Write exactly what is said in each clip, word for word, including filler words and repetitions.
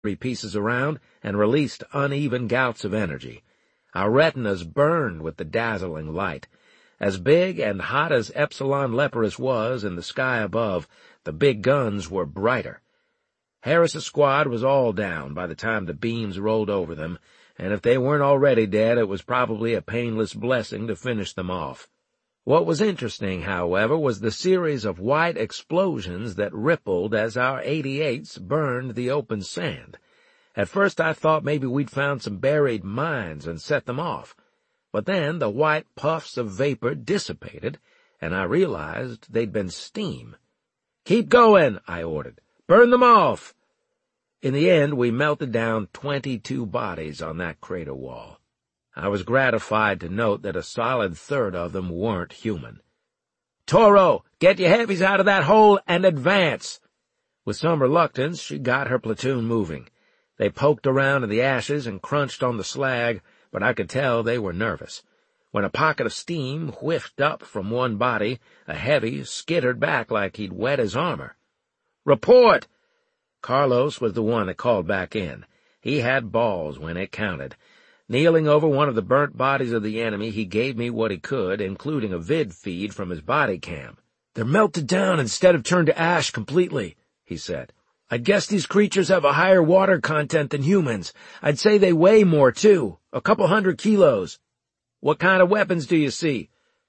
three pieces around and released uneven gouts of energy. Our retinas burned with the dazzling light. As big and hot as Epsilon Leporus was in the sky above, the big guns were brighter. Harris's squad was all down by the time the beams rolled over them, and if they weren't already dead, it was probably a painless blessing to finish them off. What was interesting, however, was the series of white explosions that rippled as our eighty-eights burned the open sand. At first I thought maybe we'd found some buried mines and set them off, but then the white puffs of vapor dissipated, and I realized they'd been steam. "Keep going," I ordered. "Burn them off." In the end, we melted down twenty-two bodies on that crater wall. I was gratified to note that a solid third of them weren't human. "Toro, get your heavies out of that hole and advance." With some reluctance, she got her platoon moving. They poked around in the ashes and crunched on the slag, but I could tell they were nervous. When a pocket of steam whiffed up from one body, a heavy skittered back like he'd wet his armor. "Report!" Carlos was the one that called back in. He had balls when it counted. Kneeling over one of the burnt bodies of the enemy, he gave me what he could, including a vid feed from his body cam. "They're melted down instead of turned to ash completely," he said. "I'd guess these creatures have a higher water content than humans. I'd say they weigh more, too. A couple hundred kilos." "What kind of weapons do you see?"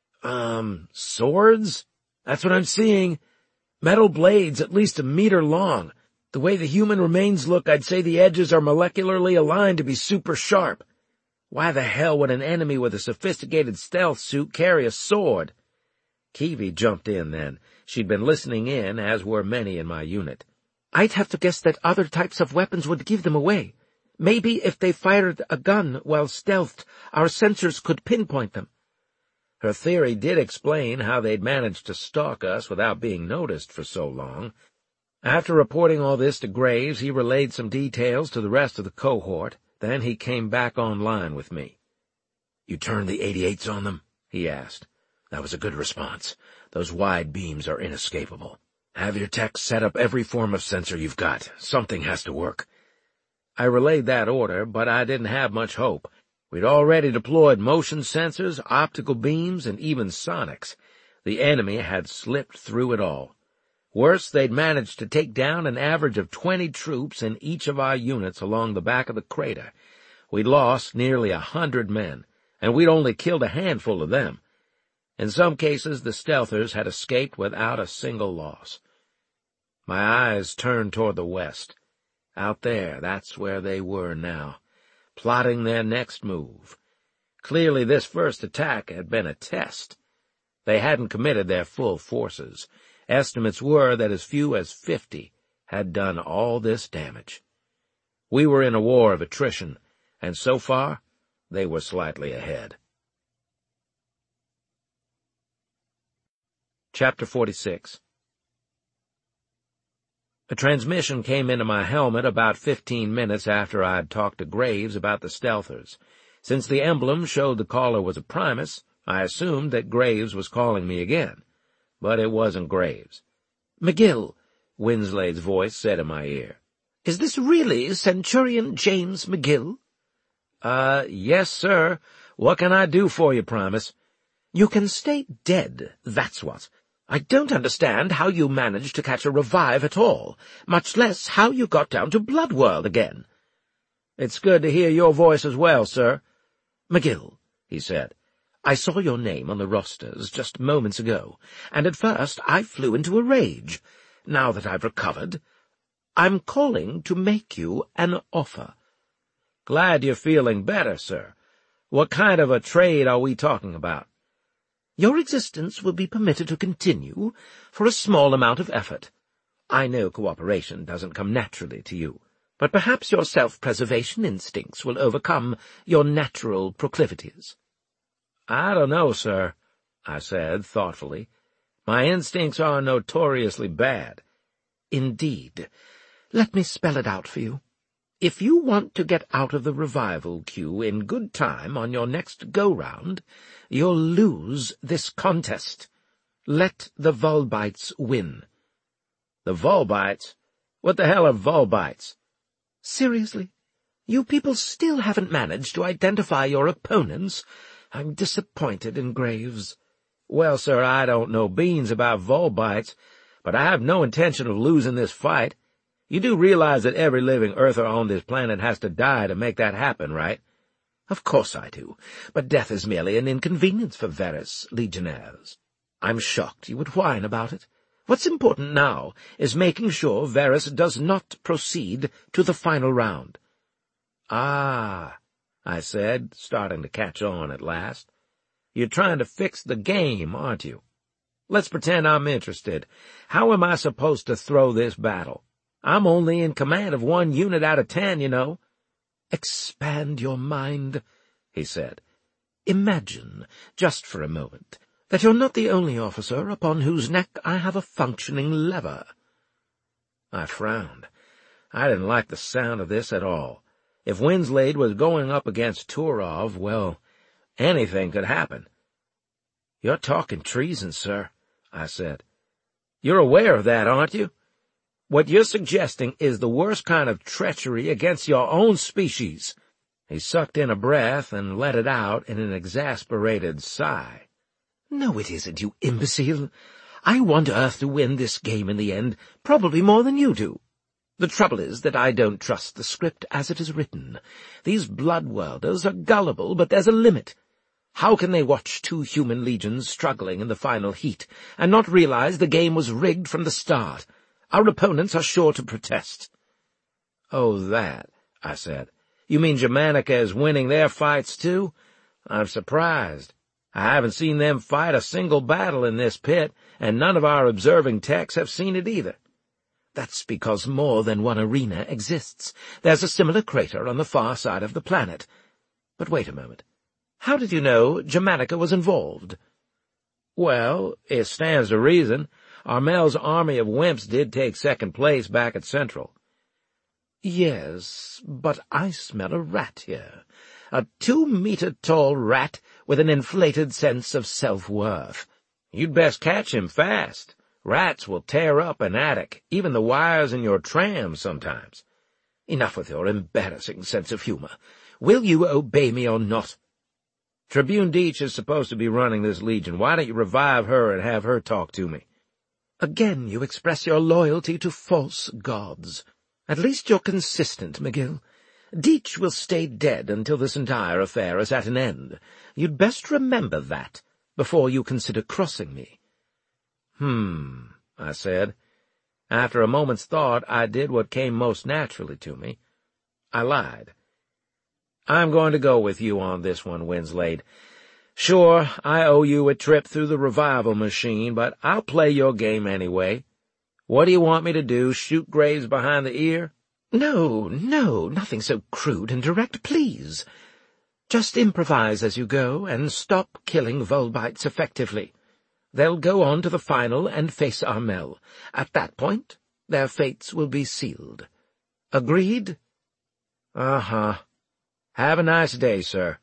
Um, swords? That's what I'm seeing. Metal blades at least a meter long. The way the human remains look, I'd say the edges are molecularly aligned to be super sharp. Why the hell would an enemy with a sophisticated stealth suit carry a sword?" Kiwi jumped in then. She'd been listening in, as were many in my unit. "I'd have to guess that other types of weapons would give them away. Maybe if they fired a gun while stealthed, our sensors could pinpoint them." Her theory did explain how they'd managed to stalk us without being noticed for so long. After reporting all this to Graves, he relayed some details to the rest of the cohort. Then he came back online with me. "You turned the eighty-eights on them?" he asked. "That was a good response. Those wide beams are inescapable. Have your techs set up every form of sensor you've got. Something has to work." I relayed that order, but I didn't have much hope. We'd already deployed motion sensors, optical beams, and even sonics. The enemy had slipped through it all. Worse, they'd managed to take down an average of twenty troops in each of our units along the back of the crater. We'd lost nearly a hundred men, and we'd only killed a handful of them. In some cases, the stealthers had escaped without a single loss. My eyes turned toward the west. Out there, that's where they were now, plotting their next move. Clearly this first attack had been a test. They hadn't committed their full forces. Estimates were that as few as fifty had done all this damage. We were in a war of attrition, and so far they were slightly ahead. Chapter forty-six. A transmission came into my helmet about fifteen minutes after I'd talked to Graves about the stealthers. Since the emblem showed the caller was a Primus, I assumed that Graves was calling me again. But it wasn't Graves. "McGill," Winslade's voice said in my ear. "Is this really Centurion James McGill?" Uh, yes, sir. What can I do for you, Primus?" "You can stay dead, that's what. I don't understand how you managed to catch a revive at all, much less how you got down to Bloodworld again." "It's good to hear your voice as well, sir." "McGill," he said, "I saw your name on the rosters just moments ago, and at first I flew into a rage. Now that I've recovered, I'm calling to make you an offer." "Glad you're feeling better, sir. What kind of a trade are we talking about?" "Your existence will be permitted to continue for a small amount of effort. I know cooperation doesn't come naturally to you, but perhaps your self-preservation instincts will overcome your natural proclivities." "I don't know, sir," I said thoughtfully. "My instincts are notoriously bad." "Indeed. Let me spell it out for you. If you want to get out of the revival queue in good time on your next go-round, you'll lose this contest. Let the Volbites win." "The Volbites? What the hell are Volbites?" Seriously? You people still haven't managed to identify your opponents? I'm disappointed in Graves. Well, sir, I don't know beans about Volbites, but I have no intention of losing this fight. You do realize that every living earther on this planet has to die to make that happen, right? Of course I do, but death is merely an inconvenience for Varys legionnaires. I'm shocked you would whine about it. What's important now is making sure Varys does not proceed to the final round. Ah, I said, starting to catch on at last. You're trying to fix the game, aren't you? Let's pretend I'm interested. How am I supposed to throw this battle? I'm only in command of one unit out of ten, you know. Expand your mind, he said. Imagine, just for a moment, that you're not the only officer upon whose neck I have a functioning lever. I frowned. I didn't like the sound of this at all. If Winslade was going up against Turov, well, anything could happen. You're talking treason, sir, I said. You're aware of that, aren't you? What you're suggesting is the worst kind of treachery against your own species. He sucked in a breath and let it out in an exasperated sigh. No, it isn't, you imbecile. I want Earth to win this game in the end, probably more than you do. The trouble is that I don't trust the script as it is written. These Bloodworlders are gullible, but there's a limit. How can they watch two human legions struggling in the final heat and not realize the game was rigged from the start? Our opponents are sure to protest. Oh, that, I said. You mean Germanica is winning their fights, too? I'm surprised. I haven't seen them fight a single battle in this pit, and none of our observing techs have seen it either. That's because more than one arena exists. There's a similar crater on the far side of the planet. But wait a moment. How did you know Germanica was involved? Well, it stands to reason. Armel's army of wimps did take second place back at Central. Yes, but I smell a rat here. A two-meter-tall rat with an inflated sense of self-worth. You'd best catch him fast. Rats will tear up an attic, even the wires in your tram sometimes. Enough with your embarrassing sense of humor. Will you obey me or not? Tribune Deitch is supposed to be running this legion. Why don't you revive her and have her talk to me? Again you express your loyalty to false gods. At least you're consistent, McGill. Deitch will stay dead until this entire affair is at an end. You'd best remember that before you consider crossing me. Hmm, I said. After a moment's thought, I did what came most naturally to me. I lied. I'm going to go with you on this one, Winslade. Sure, I owe you a trip through the revival machine, but I'll play your game anyway. What do you want me to do, shoot Graves behind the ear? No, no, nothing so crude and direct, please. Just improvise as you go, and stop killing Volbites effectively. They'll go on to the final and face Armel. At that point, their fates will be sealed. Agreed? Uh-huh. Have a nice day, sir.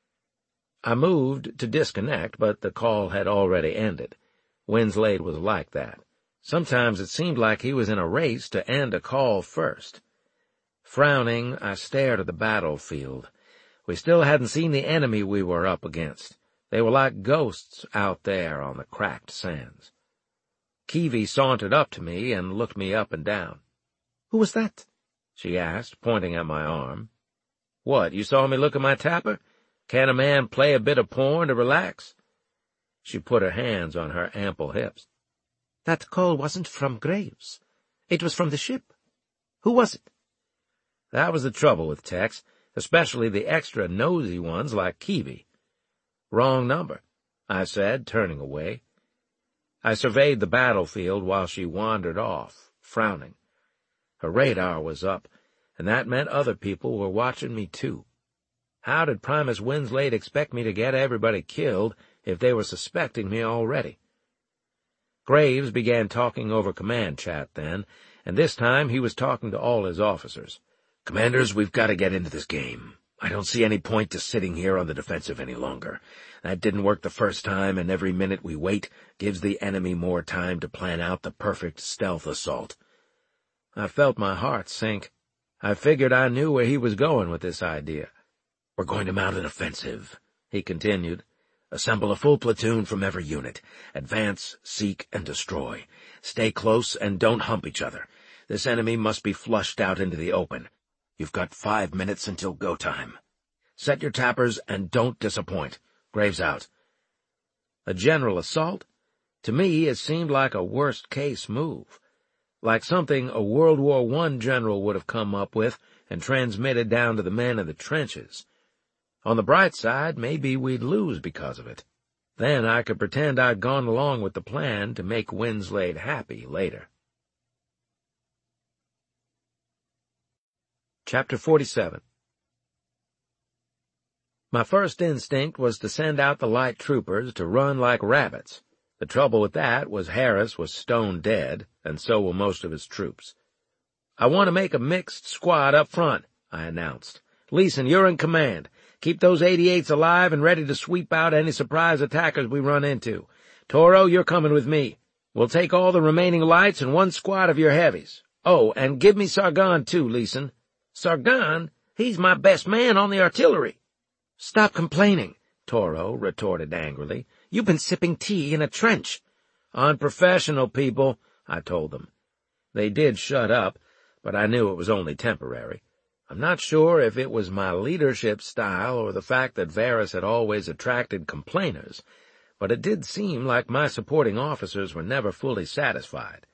I moved to disconnect, but the call had already ended. Winslade was like that. Sometimes it seemed like he was in a race to end a call first. Frowning, I stared at the battlefield. We still hadn't seen the enemy we were up against. They were like ghosts out there on the cracked sands. Kiwi sauntered up to me and looked me up and down. "Who was that?" she asked, pointing at my arm. "What, you saw me look at my tapper? Can a man play a bit of porn to relax?" She put her hands on her ample hips. "That call wasn't from Graves. It was from the ship. Who was it?" That was the trouble with techs, especially the extra nosy ones like Kiwi. "Wrong number," I said, turning away. I surveyed the battlefield while she wandered off, frowning. Her radar was up, and that meant other people were watching me too. How did Primus Winslade expect me to get everybody killed if they were suspecting me already? Graves began talking over command chat then, and this time he was talking to all his officers. "Commanders, we've got to get into this game. I don't see any point to sitting here on the defensive any longer. That didn't work the first time, and every minute we wait gives the enemy more time to plan out the perfect stealth assault." I felt my heart sink. I figured I knew where he was going with this idea. "We're going to mount an offensive," he continued. "Assemble a full platoon from every unit. Advance, seek, and destroy. Stay close and don't hump each other. This enemy must be flushed out into the open. You've got five minutes until go time. Set your tappers and don't disappoint. Graves out." A general assault? To me, it seemed like a worst-case move. Like something a World War One general would have come up with and transmitted down to the men in the trenches. On the bright side, maybe we'd lose because of it. Then I could pretend I'd gone along with the plan to make Winslade happy later. Chapter forty-seven. My first instinct was to send out the light troopers to run like rabbits. The trouble with that was Harris was stone dead, and so were most of his troops. "I want to make a mixed squad up front," I announced. "Leeson, you're in command. Keep those eighty-eights alive and ready to sweep out any surprise attackers we run into. Toro, you're coming with me. We'll take all the remaining lights and one squad of your heavies. Oh, and give me Sargon, too, Leeson." "Sargon? He's my best man on the artillery." "Stop complaining," Toro retorted angrily. "You've been sipping tea in a trench." "Unprofessional people," I told them. They did shut up, but I knew it was only temporary. I'm not sure if it was my leadership style or the fact that Varus had always attracted complainers, but it did seem like my supporting officers were never fully satisfied.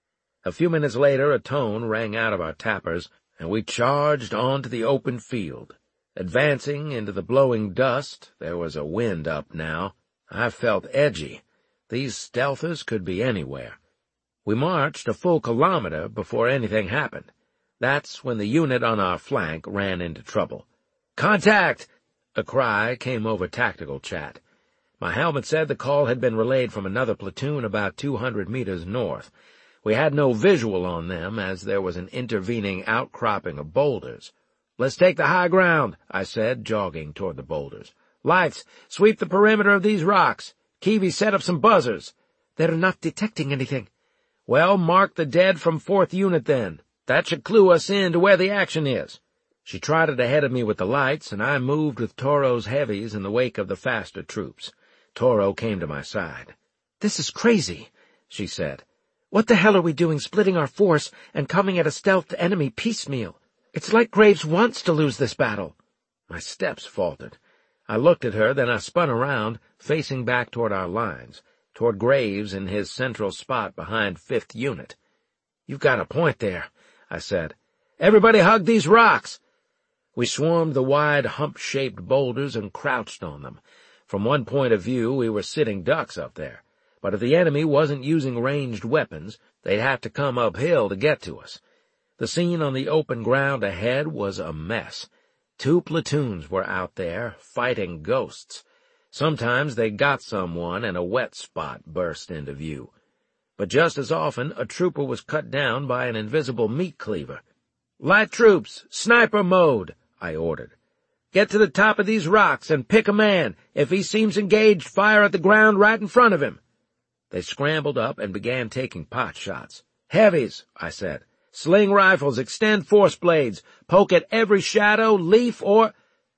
A few minutes later a tone rang out of our tappers, and we charged on to the open field. Advancing into the blowing dust, there was a wind up now. I felt edgy. These stealthers could be anywhere. We marched a full kilometer before anything happened. That's when the unit on our flank ran into trouble. "Contact!" A cry came over tactical chat. My helmet said the call had been relayed from another platoon about two hundred meters north. We had no visual on them, as there was an intervening outcropping of boulders. "Let's take the high ground," I said, jogging toward the boulders. "Lights, sweep the perimeter of these rocks. Keevy, set up some buzzers." "They're not detecting anything." "Well, mark the dead from fourth unit, then. That should clue us in to where the action is." She trotted ahead of me with the lights, and I moved with Toro's heavies in the wake of the faster troops. Toro came to my side. "This is crazy," she said. "What the hell are we doing splitting our force and coming at a stealthed enemy piecemeal? It's like Graves wants to lose this battle." My steps faltered. I looked at her, then I spun around, facing back toward our lines, toward Graves in his central spot behind fifth unit. "You've got a point there," I said. "Everybody hug these rocks." We swarmed the wide hump-shaped boulders and crouched on them. From one point of view, we were sitting ducks up there. But if the enemy wasn't using ranged weapons, they'd have to come uphill to get to us. The scene on the open ground ahead was a mess. Two platoons were out there, fighting ghosts. Sometimes they got someone and a wet spot burst into view. But just as often, a trooper was cut down by an invisible meat cleaver. "Light troops, sniper mode," I ordered. "Get to the top of these rocks and pick a man. If he seems engaged, fire at the ground right in front of him." They scrambled up and began taking pot shots. "Heavies," I said. "Sling rifles, extend force blades, poke at every shadow, leaf, or—"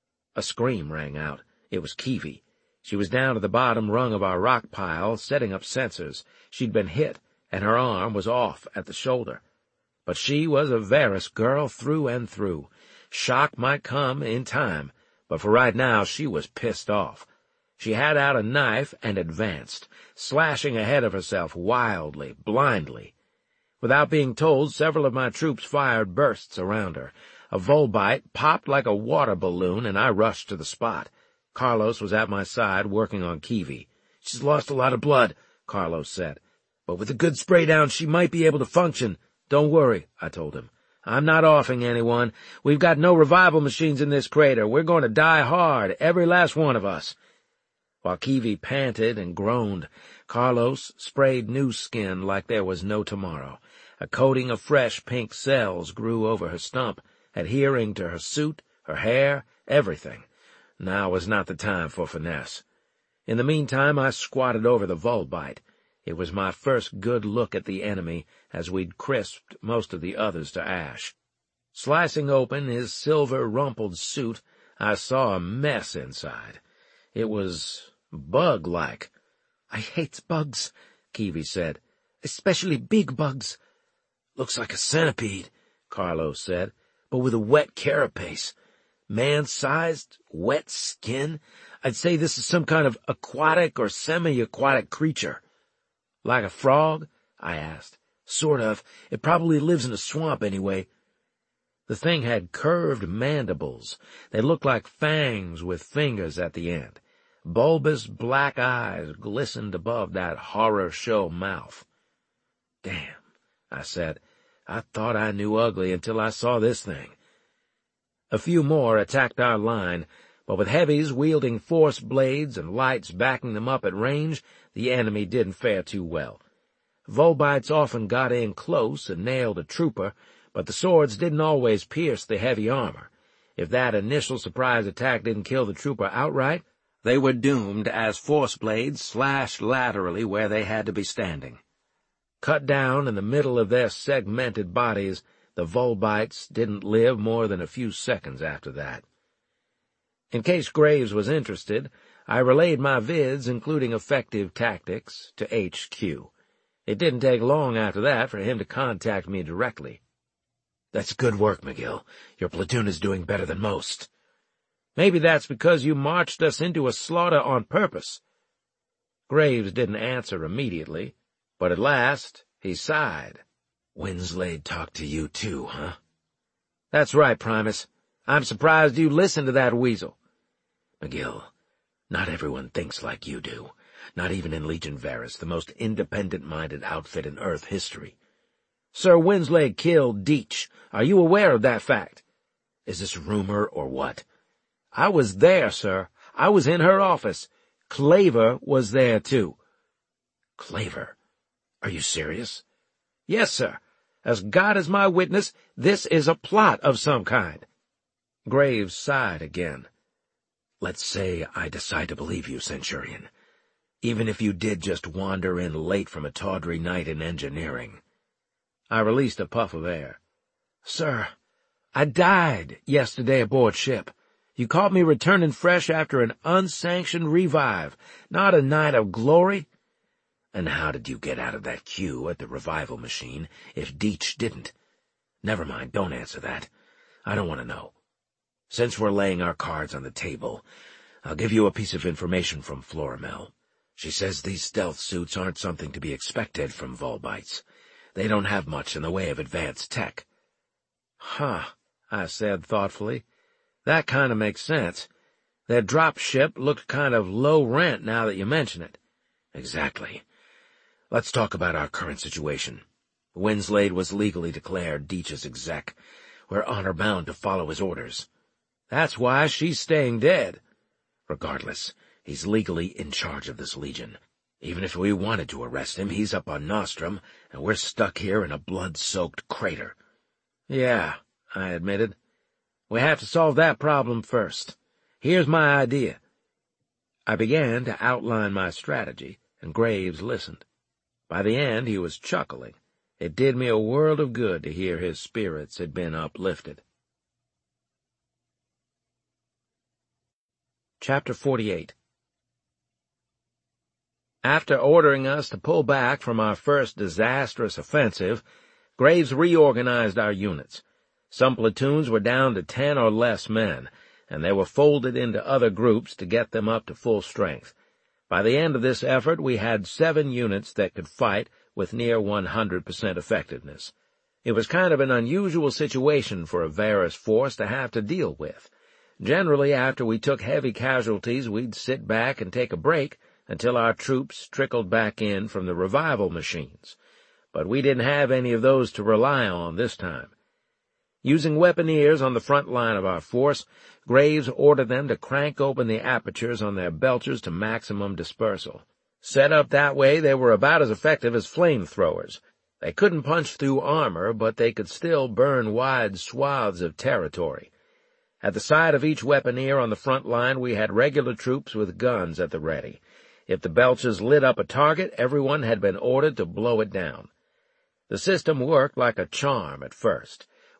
A scream rang out. It was Keevy. She was down to the bottom rung of our rock pile, setting up sensors. She'd been hit, and her arm was off at the shoulder. But she was a Varus girl through and through. Shock might come in time, but for right now she was pissed off. She had out a knife and advanced, slashing ahead of herself wildly, blindly. Without being told, several of my troops fired bursts around her. A Volbite popped like a water balloon, and I rushed to the spot. Carlos was at my side, working on Keevy. "She's lost a lot of blood," Carlos said. "But with a good spray down, she might be able to function." "Don't worry," I told him. "I'm not offing anyone. We've got no revival machines in this crater. We're going to die hard, every last one of us." While Keevy panted and groaned, Carlos sprayed new skin like there was no tomorrow. A coating of fresh pink cells grew over her stump, adhering to her suit, her hair, everything. Now was not the time for finesse. In the meantime, I squatted over the Volbite. It was my first good look at the enemy, as we'd crisped most of the others to ash. Slicing open his silver-rumpled suit, I saw a mess inside. It was bug-like. "I hate bugs," Kiwi said. "Especially big bugs." "Looks like a centipede," Carlos said, "but with a wet carapace. Man-sized, wet skin. I'd say this is some kind of aquatic or semi-aquatic creature." "Like a frog?" I asked. "Sort of. It probably lives in a swamp anyway." The thing had curved mandibles. They looked like fangs with fingers at the end. Bulbous black eyes glistened above that horror show mouth. "Damn," I said. "I thought I knew ugly until I saw this thing." A few more attacked our line, but with heavies wielding force blades and lights backing them up at range, the enemy didn't fare too well. Volbites often got in close and nailed a trooper, but the swords didn't always pierce the heavy armor. If that initial surprise attack didn't kill the trooper outright, they were doomed as force blades slashed laterally where they had to be standing. Cut down in the middle of their segmented bodies, the Volbites didn't live more than a few seconds after that. In case Graves was interested, I relayed my vids, including effective tactics, to H Q. It didn't take long after that for him to contact me directly. "That's good work, McGill. Your platoon is doing better than most." "Maybe that's because you marched us into a slaughter on purpose." Graves didn't answer immediately, but at last he sighed. "Winslade talked to you too, huh?" "That's right, Primus. I'm surprised you listened to that weasel." "McGill, not everyone thinks like you do. Not even in Legion Varus, the most independent-minded outfit in Earth history." "Sir Winslade killed Deitch. Are you aware of that fact?" "Is this rumor or what?" "I was there, sir. I was in her office. Claver was there, too." "Claver? Are you serious?" "Yes, sir. As God is my witness, this is a plot of some kind." Graves sighed again. "Let's say I decide to believe you, Centurion. Even if you did just wander in late from a tawdry night in engineering." I released a puff of air. "Sir, I died yesterday aboard ship. You caught me returning fresh after an unsanctioned revive, not a night of glory." "And how did you get out of that queue at the revival machine if Deitch didn't? Never mind, don't answer that. I don't want to know. Since we're laying our cards on the table, I'll give you a piece of information from Florimel. She says these stealth suits aren't something to be expected from Volbites. They don't have much in the way of advanced tech." "Huh," I said thoughtfully. "That kind of makes sense. Their drop ship looked kind of low rent now that you mention it." "Exactly. Let's talk about our current situation. Winslade was legally declared Deitch's exec. We're honor-bound to follow his orders." "That's why she's staying dead." "Regardless, he's legally in charge of this Legion. Even if we wanted to arrest him, he's up on Nostrum, and we're stuck here in a blood-soaked crater." "Yeah," I admitted. "We have to solve that problem first. Here's my idea." I began to outline my strategy, and Graves listened. By the end, he was chuckling. It did me a world of good to hear his spirits had been uplifted. Chapter forty-eight. After ordering us to pull back from our first disastrous offensive, Graves reorganized our units. Some platoons were down to ten or less men, and they were folded into other groups to get them up to full strength. By the end of this effort, we had seven units that could fight with near one hundred percent effectiveness. It was kind of an unusual situation for a Varus force to have to deal with. Generally, after we took heavy casualties, we'd sit back and take a break until our troops trickled back in from the revival machines. But we didn't have any of those to rely on this time. Using weaponeers on the front line of our force, Graves ordered them to crank open the apertures on their belchers to maximum dispersal. Set up that way, they were about as effective as flamethrowers. They couldn't punch through armor, but they could still burn wide swaths of territory. At the side of each weaponeer on the front line, we had regular troops with guns at the ready. If the belchers lit up a target, everyone had been ordered to blow it down. The system worked like a charm at first.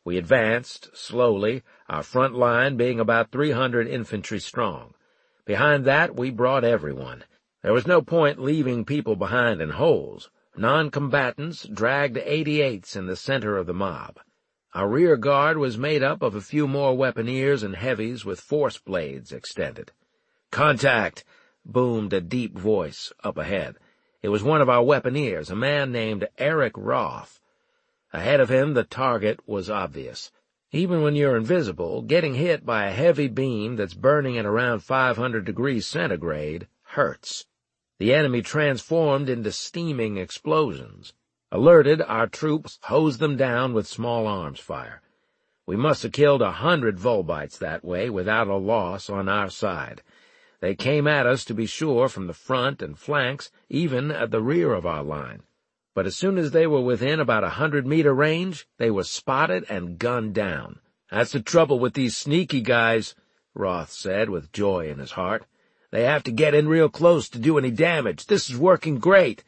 We advanced, slowly, our front line being about three hundred infantry strong. Behind that we brought everyone. There was no point leaving people behind in holes. Non-combatants dragged eighty-eights in the center of the mob. Our rear guard was made up of a few more weaponeers and heavies with force blades extended. "Contact!" boomed a deep voice up ahead. It was one of our weaponeers, a man named Eric Roth. Ahead of him the target was obvious. Even when you're invisible, getting hit by a heavy beam that's burning at around five hundred degrees centigrade hurts. The enemy transformed into steaming explosions. Alerted, our troops hosed them down with small arms fire. We must have killed a hundred Volbites that way without a loss on our side. They came at us, to be sure, from the front and flanks, even at the rear of our line. But as soon as they were within about a hundred-meter range, they were spotted and gunned down. "That's the trouble with these sneaky guys," Roth said with joy in his heart. "They have to get in real close to do any damage. This is working great."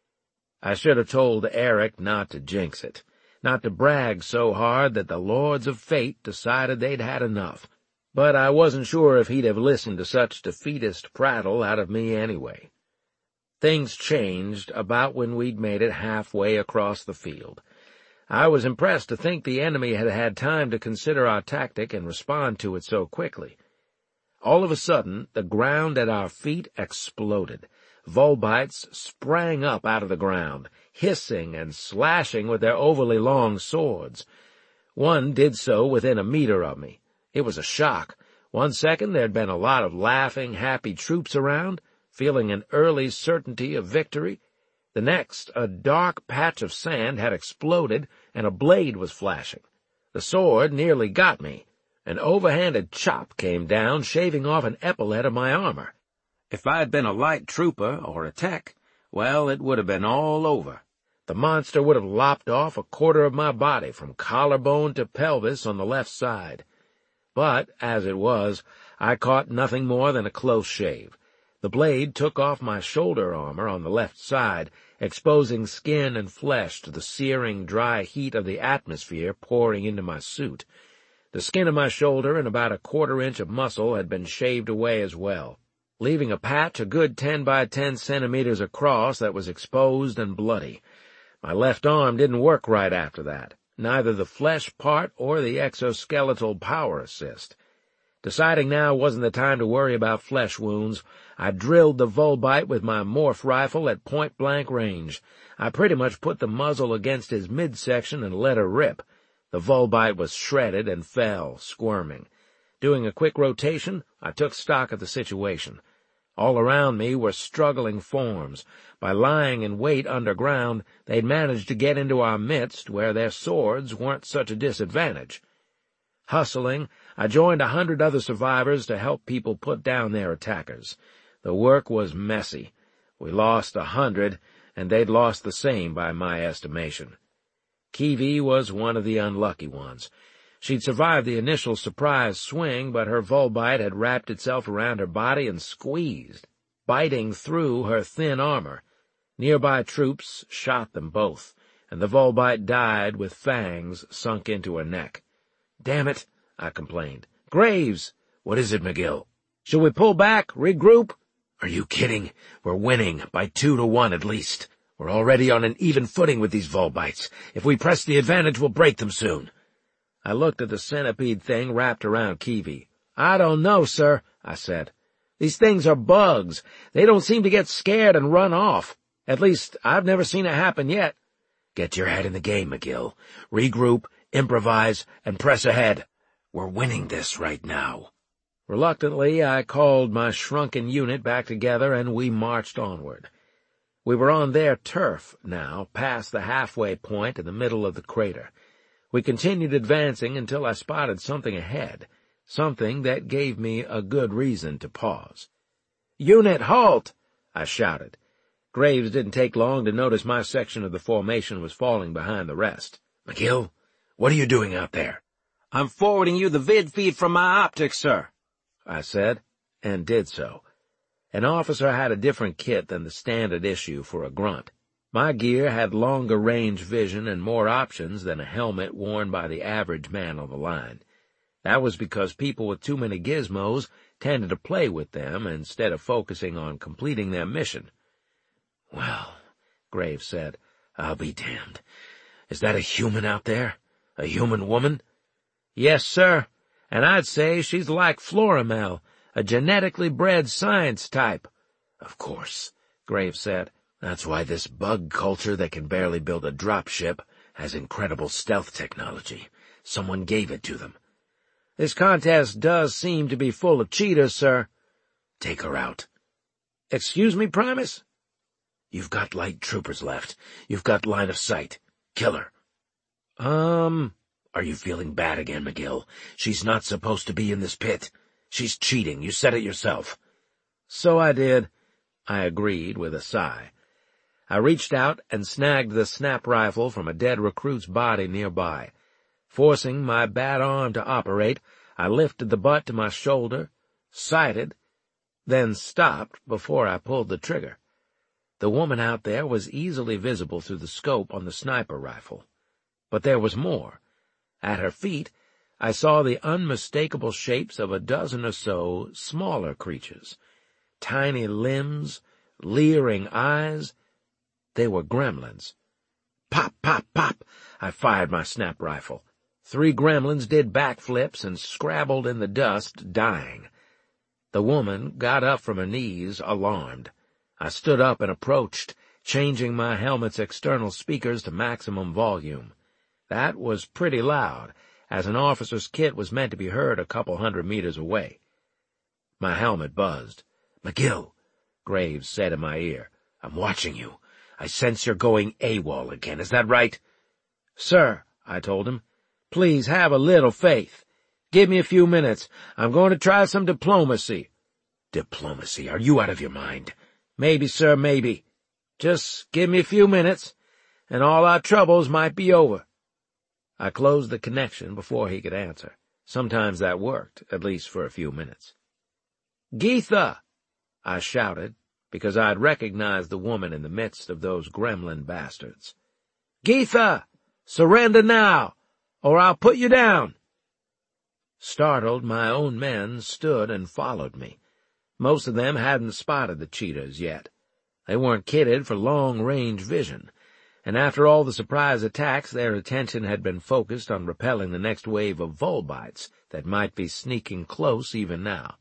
I should have told Eric not to jinx it, not to brag so hard that the Lords of Fate decided they'd had enough. But I wasn't sure if he'd have listened to such defeatist prattle out of me anyway. Things changed about when we'd made it halfway across the field. I was impressed to think the enemy had had time to consider our tactic and respond to it so quickly. All of a sudden, the ground at our feet exploded. Volbites sprang up out of the ground, hissing and slashing with their overly long swords. One did so within a meter of me. It was a shock. One second there'd been a lot of laughing, happy troops around, feeling an early certainty of victory. The next, a dark patch of sand had exploded, and a blade was flashing. The sword nearly got me. An overhanded chop came down, shaving off an epaulet of my armor. If I'd been a light trooper or a tech, well, it would have been all over. The monster would have lopped off a quarter of my body from collarbone to pelvis on the left side. But, as it was, I caught nothing more than a close shave. The blade took off my shoulder armor on the left side, exposing skin and flesh to the searing, dry heat of the atmosphere pouring into my suit. The skin of my shoulder and about a quarter inch of muscle had been shaved away as well, leaving a patch a good ten by ten centimeters across that was exposed and bloody. My left arm didn't work right after that, neither the flesh part or the exoskeletal power assist. Deciding now wasn't the time to worry about flesh wounds, I drilled the Volbite with my morph rifle at point-blank range. I pretty much put the muzzle against his midsection and let her rip. The Volbite was shredded and fell, squirming. Doing a quick rotation, I took stock of the situation. All around me were struggling forms. By lying in wait underground, they'd managed to get into our midst where their swords weren't such a disadvantage. Hustling, I joined a hundred other survivors to help people put down their attackers. The work was messy. We lost a hundred, and they'd lost the same by my estimation. Kiwi was one of the unlucky ones. She'd survived the initial surprise swing, but her Volbite had wrapped itself around her body and squeezed, biting through her thin armor. Nearby troops shot them both, and the Volbite died with fangs sunk into her neck. "Damn it," I complained. "Graves!" "What is it, McGill?" "Shall we pull back, regroup?" "Are you kidding? We're winning, by two to one at least. We're already on an even footing with these Volbites. If we press the advantage, we'll break them soon." I looked at the centipede thing wrapped around Kiwi. "I don't know, sir," I said. "These things are bugs. They don't seem to get scared and run off. At least, I've never seen it happen yet." "Get your head in the game, McGill. Regroup, improvise, and press ahead. We're winning this right now." Reluctantly, I called my shrunken unit back together, and we marched onward. We were on their turf now, past the halfway point in the middle of the crater. We continued advancing until I spotted something ahead, something that gave me a good reason to pause. "Unit, halt!" I shouted. Graves didn't take long to notice my section of the formation was falling behind the rest. "McGill, what are you doing out there?" "I'm forwarding you the vid feed from my optics, sir," I said, and did so. An officer had a different kit than the standard issue for a grunt. My gear had longer range vision and more options than a helmet worn by the average man on the line. That was because people with too many gizmos tended to play with them instead of focusing on completing their mission. "Well," Graves said, "I'll be damned. Is that a human out there? A human woman?" "Yes, sir, and I'd say she's like Florimel, a genetically bred science type." "Of course," Graves said. "That's why this bug culture that can barely build a dropship has incredible stealth technology. Someone gave it to them." "This contest does seem to be full of cheaters, sir." "Take her out." "Excuse me, Primus?" "You've got light troopers left. You've got line of sight. Kill her." Um... "Are you feeling bad again, McGill? She's not supposed to be in this pit. She's cheating. You said it yourself." "So I did," I agreed with a sigh. I reached out and snagged the snap rifle from a dead recruit's body nearby. Forcing my bad arm to operate, I lifted the butt to my shoulder, sighted, then stopped before I pulled the trigger. The woman out there was easily visible through the scope on the sniper rifle. But there was more. At her feet, I saw the unmistakable shapes of a dozen or so smaller creatures. Tiny limbs, leering eyes. They were gremlins. Pop, pop, pop! I fired my snap rifle. Three gremlins did backflips and scrabbled in the dust, dying. The woman got up from her knees, alarmed. I stood up and approached, changing my helmet's external speakers to maximum volume. That was pretty loud, as an officer's kit was meant to be heard a couple hundred meters away. My helmet buzzed. "McGill," Graves said in my ear, "I'm watching you. I sense you're going AWOL again. Is that right?" "Sir," I told him, "please have a little faith. Give me a few minutes. I'm going to try some diplomacy." "Diplomacy? Are you out of your mind?" "Maybe, sir, maybe. Just give me a few minutes, and all our troubles might be over." I closed the connection before he could answer. Sometimes that worked, at least for a few minutes. "Geetha!" I shouted, because I'd recognized the woman in the midst of those gremlin bastards. "Geetha! Surrender now, or I'll put you down!" Startled, my own men stood and followed me. Most of them hadn't spotted the cheaters yet. They weren't kitted for long-range vision, and after all the surprise attacks, their attention had been focused on repelling the next wave of Volbites that might be sneaking close even now.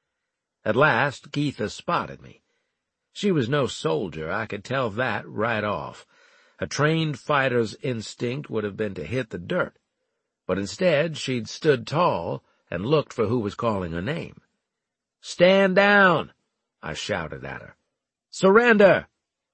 At last, Geetha spotted me. She was no soldier, I could tell that right off. A trained fighter's instinct would have been to hit the dirt, but instead she'd stood tall and looked for who was calling her name. "Stand down!" I shouted at her. "Surrender!"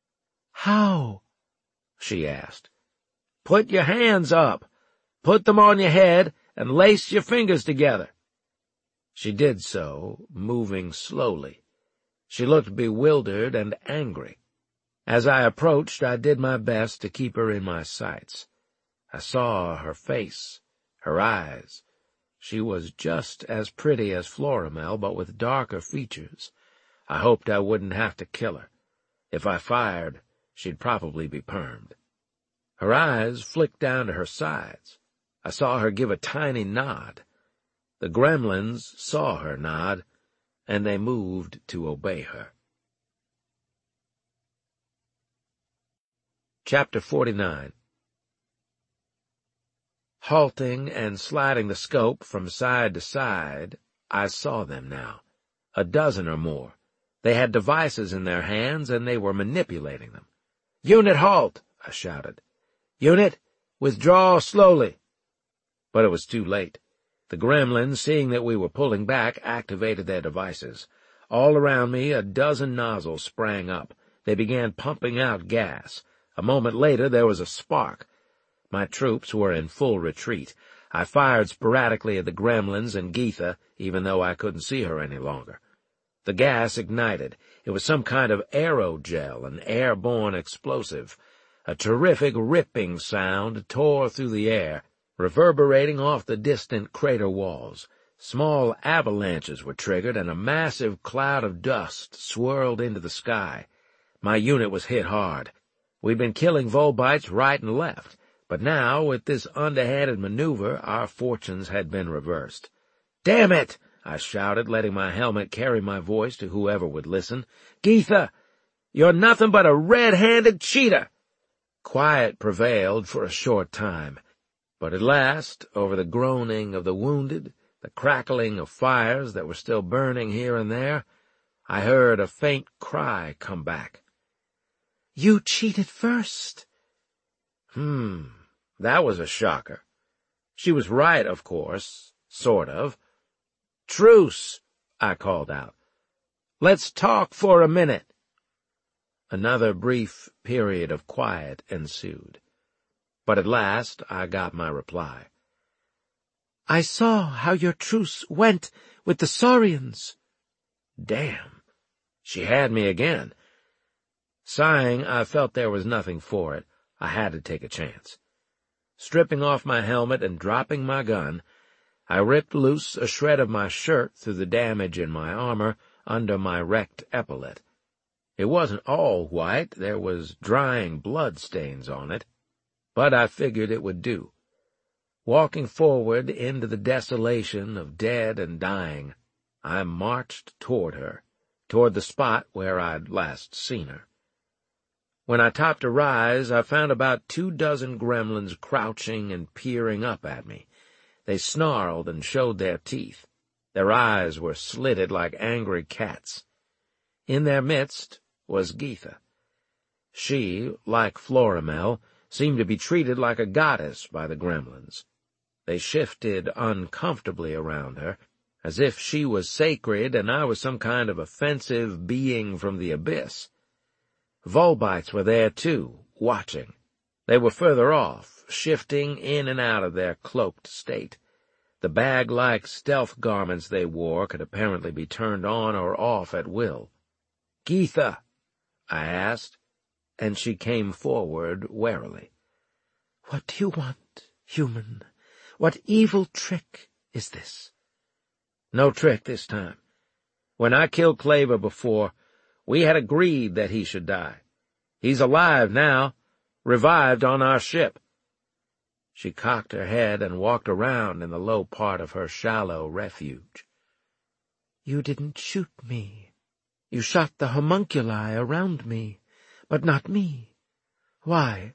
"How?" she asked. "Put your hands up. Put them on your head and lace your fingers together." She did so, moving slowly. She looked bewildered and angry. As I approached, I did my best to keep her in my sights. I saw her face, her eyes. She was just as pretty as Florimel, but with darker features. I hoped I wouldn't have to kill her. If I fired, she'd probably be permed. Her eyes flicked down to her sides. I saw her give a tiny nod. The gremlins saw her nod, and they moved to obey her. Chapter forty-nine. Halting and sliding the scope from side to side, I saw them now, a dozen or more. They had devices in their hands, and they were manipulating them. "Unit, halt!" I shouted. "Unit, withdraw slowly." But it was too late. The gremlins, seeing that we were pulling back, activated their devices. All around me, a dozen nozzles sprang up. They began pumping out gas. A moment later, there was a spark. My troops were in full retreat. I fired sporadically at the gremlins and Geetha, even though I couldn't see her any longer. The gas ignited. It was some kind of aerogel, an airborne explosive. A terrific ripping sound tore through the air, reverberating off the distant crater walls. Small avalanches were triggered, and a massive cloud of dust swirled into the sky. My unit was hit hard. We'd been killing Volbites right and left, but now, with this underhanded maneuver, our fortunes had been reversed. "Damn it!" I shouted, letting my helmet carry my voice to whoever would listen. "Geetha, you're nothing but a red-handed cheater!" Quiet prevailed for a short time, but at last, over the groaning of the wounded, the crackling of fires that were still burning here and there, I heard a faint cry come back. "You cheated first." Hmm, that was a shocker. She was right, of course, sort of. "Truce," I called out. "Let's talk for a minute." Another brief period of quiet ensued, but at last I got my reply. "I saw how your truce went with the Saurians." Damn, she had me again. Sighing, I felt there was nothing for it. I had to take a chance. Stripping off my helmet and dropping my gun, I ripped loose a shred of my shirt through the damage in my armor under my wrecked epaulet. It wasn't all white, there was drying blood stains on it, but I figured it would do. Walking forward into the desolation of dead and dying, I marched toward her, toward the spot where I'd last seen her. When I topped a rise, I found about two dozen gremlins crouching and peering up at me. They snarled and showed their teeth. Their eyes were slitted like angry cats. In their midst was Geetha. She, like Florimel, seemed to be treated like a goddess by the gremlins. They shifted uncomfortably around her, as if she was sacred and I was some kind of offensive being from the abyss. Volbites were there, too, watching. They were further off, shifting in and out of their cloaked state. The bag-like stealth garments they wore could apparently be turned on or off at will. "Geetha," I asked, and she came forward warily. "What do you want, human? What evil trick is this?" "No trick this time. When I killed Claver before, we had agreed that he should die. He's alive now, revived on our ship." She cocked her head and walked around in the low part of her shallow refuge. "You didn't shoot me. You shot the homunculi around me, but not me. Why?"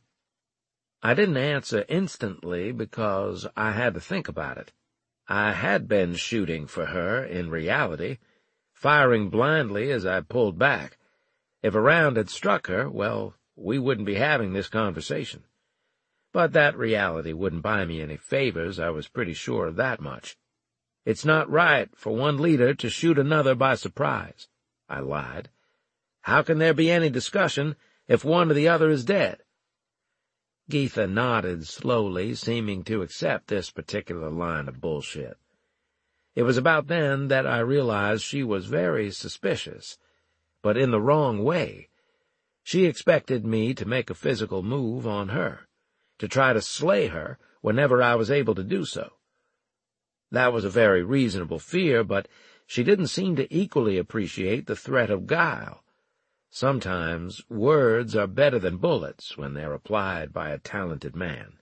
I didn't answer instantly because I had to think about it. I had been shooting for her in reality, firing blindly as I pulled back. If a round had struck her, well, we wouldn't be having this conversation. But that reality wouldn't buy me any favors, I was pretty sure of that much. "It's not right for one leader to shoot another by surprise," I lied. "How can there be any discussion if one or the other is dead?" Geetha nodded slowly, seeming to accept this particular line of bullshit. It was about then that I realized she was very suspicious, but in the wrong way. She expected me to make a physical move on her, to try to slay her whenever I was able to do so. That was a very reasonable fear, but she didn't seem to equally appreciate the threat of guile. Sometimes words are better than bullets when they're applied by a talented man.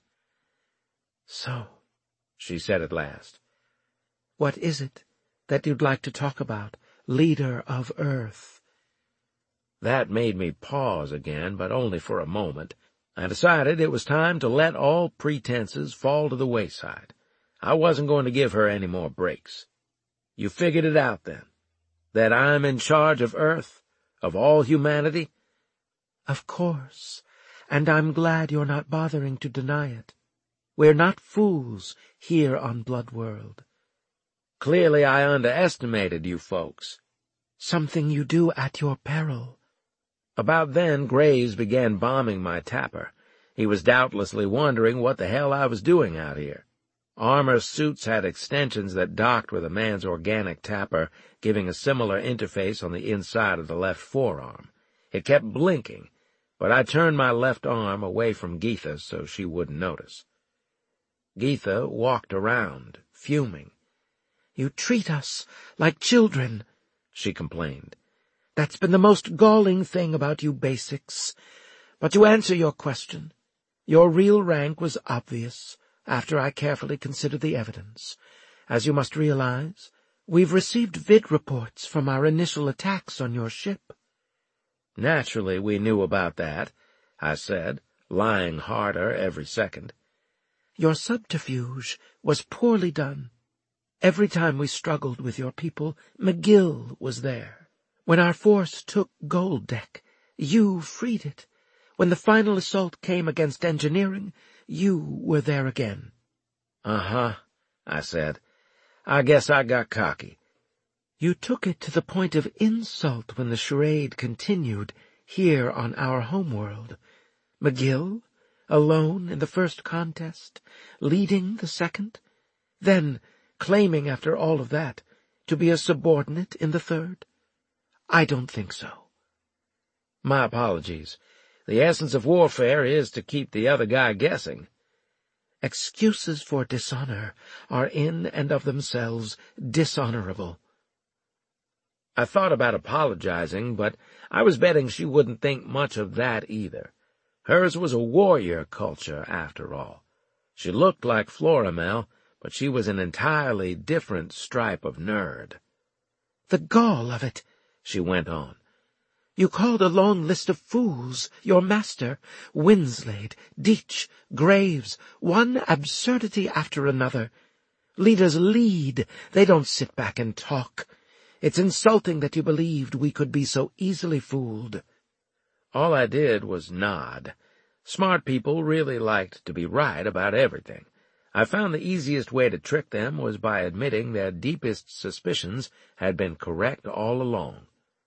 "So," she said at last, "what is it that you'd like to talk about, leader of Earth?" That made me pause again, but only for a moment. I decided it was time to let all pretenses fall to the wayside. I wasn't going to give her any more breaks. "You figured it out, then? That I'm in charge of Earth? Of all humanity?" "Of course, and I'm glad you're not bothering to deny it. We're not fools here on Bloodworld." "Clearly I underestimated you folks." "Something you do at your peril." About then Graves began bombing my tapper. He was doubtlessly wondering what the hell I was doing out here. Armor suits had extensions that docked with a man's organic tapper, giving a similar interface on the inside of the left forearm. It kept blinking, but I turned my left arm away from Geetha so she wouldn't notice. Geetha walked around, fuming. "You treat us like children," she complained. "That's been the most galling thing about you basics. But to answer your question, your real rank was obvious after I carefully considered the evidence. As you must realize, we've received vid reports from our initial attacks on your ship. Naturally, we knew about that, I said, lying harder every second. Your subterfuge was poorly done. Every time we struggled with your people, McGill was there. When our force took Gold Deck, you freed it. When the final assault came against engineering, you were there again. Uh-huh, I said. I guess I got cocky. You took it to the point of insult when the charade continued here on our homeworld. McGill, alone in the first contest, leading the second, then claiming after all of that to be a subordinate in the third? I don't think so. My apologies. The essence of warfare is to keep the other guy guessing. Excuses for dishonor are in and of themselves dishonorable. I thought about apologizing, but I was betting she wouldn't think much of that either. Hers was a warrior culture, after all. She looked like Florimel, but she was an entirely different stripe of nerd. The gall of it, she went on. You called a long list of fools your master, Winslade, Deitch, Graves, one absurdity after another. Leaders lead, they don't sit back and talk. It's insulting that you believed we could be so easily fooled. All I did was nod. Smart people really liked to be right about everything. I found the easiest way to trick them was by admitting their deepest suspicions had been correct all along.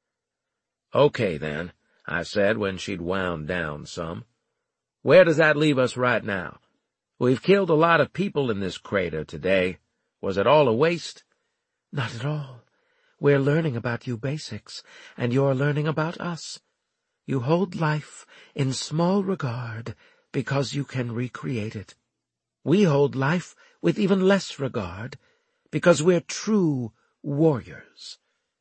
Okay, then, I said when she'd wound down some. Where does that leave us right now? We've killed a lot of people in this crater today. Was it all a waste? Not at all. We're learning about you basics, and you're learning about us. You hold life in small regard because you can recreate it. We hold life with even less regard because we're true warriors.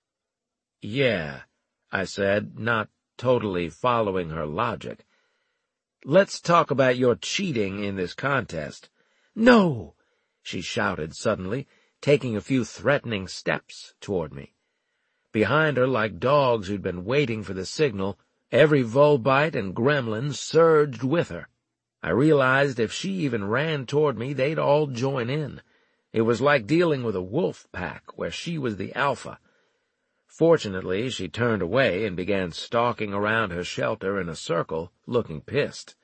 Yeah, I said, not totally following her logic. Let's talk about your cheating in this contest. No, she shouted suddenly, taking a few threatening steps toward me. Behind her, like dogs who'd been waiting for the signal, every Volbite and gremlin surged with her. I realized if she even ran toward me, they'd all join in. It was like dealing with a wolf pack, where she was the alpha. Fortunately, she turned away and began stalking around her shelter in a circle, looking pissed.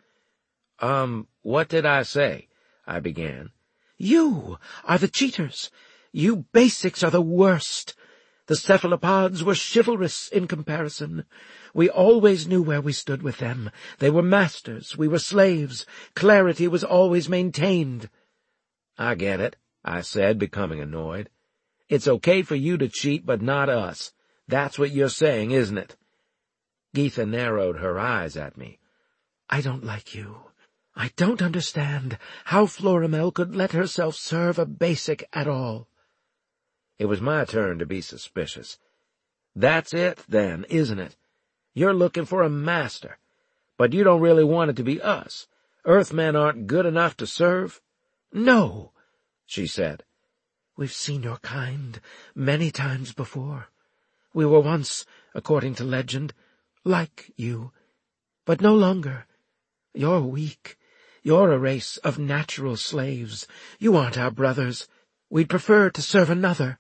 Um, what did I say? I began. You are the cheaters. You basics are the worst. The cephalopods were chivalrous in comparison. We always knew where we stood with them. They were masters, we were slaves. Clarity was always maintained. I get it, I said, becoming annoyed. It's okay for you to cheat, but not us. That's what you're saying, isn't it? Geetha narrowed her eyes at me. I don't like you. I don't understand how Florimel could let herself serve a basic at all. It was my turn to be suspicious. That's it, then, isn't it? You're looking for a master, but you don't really want it to be us. Earthmen aren't good enough to serve? No, she said. We've seen your kind many times before. We were once, according to legend, like you, but no longer. You're weak. You're a race of natural slaves. You aren't our brothers. We'd prefer to serve another.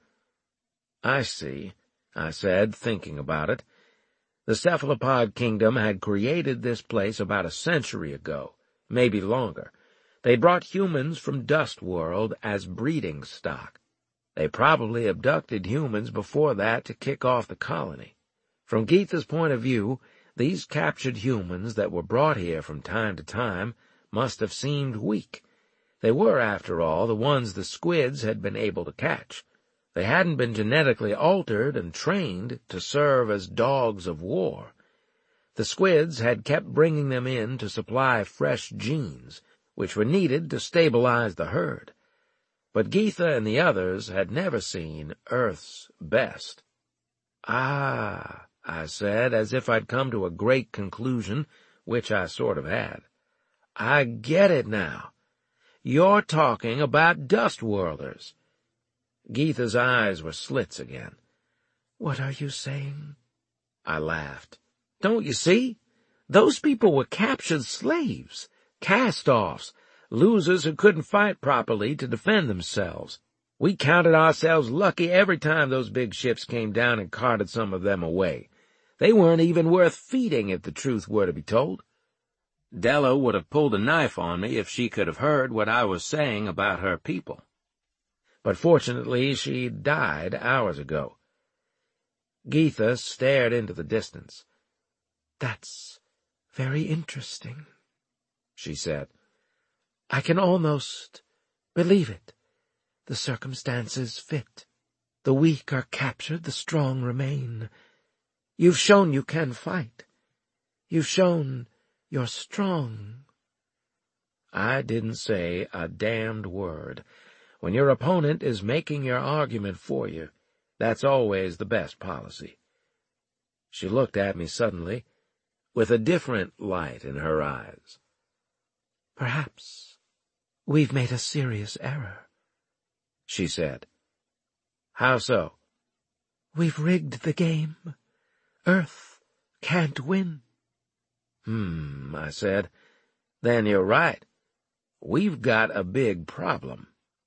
I see, I said, thinking about it. The cephalopod kingdom had created this place about a century ago, maybe longer. They brought humans from Dust World as breeding stock. They probably abducted humans before that to kick off the colony. From Geetha's point of view, these captured humans that were brought here from time to time must have seemed weak. They were, after all, the ones the squids had been able to catch. They hadn't been genetically altered and trained to serve as dogs of war. The squids had kept bringing them in to supply fresh genes, which were needed to stabilize the herd. But Geetha and the others had never seen Earth's best. Ah, I said, as if I'd come to a great conclusion which I sort of had. I get it now. You're talking about dust-worlders. Geetha's eyes were slits again. What are you saying? I laughed. Don't you see? Those people were captured slaves, cast-offs, losers who couldn't fight properly to defend themselves. We counted ourselves lucky every time those big ships came down and carted some of them away. They weren't even worth feeding, if the truth were to be told. Della would have pulled a knife on me if she could have heard what I was saying about her people. But fortunately she died hours ago. Geetha stared into the distance. That's very interesting, she said. I can almost believe it. The circumstances fit. The weak are captured, the strong remain. You've shown you can fight. You've shown you're strong. I didn't say a damned word. When your opponent is making your argument for you, that's always the best policy. She looked at me suddenly, with a different light in her eyes. Perhaps we've made a serious error, she said. How so? We've rigged the game. Earth can't win. Hmm, I said. Then you're right. We've got a big problem.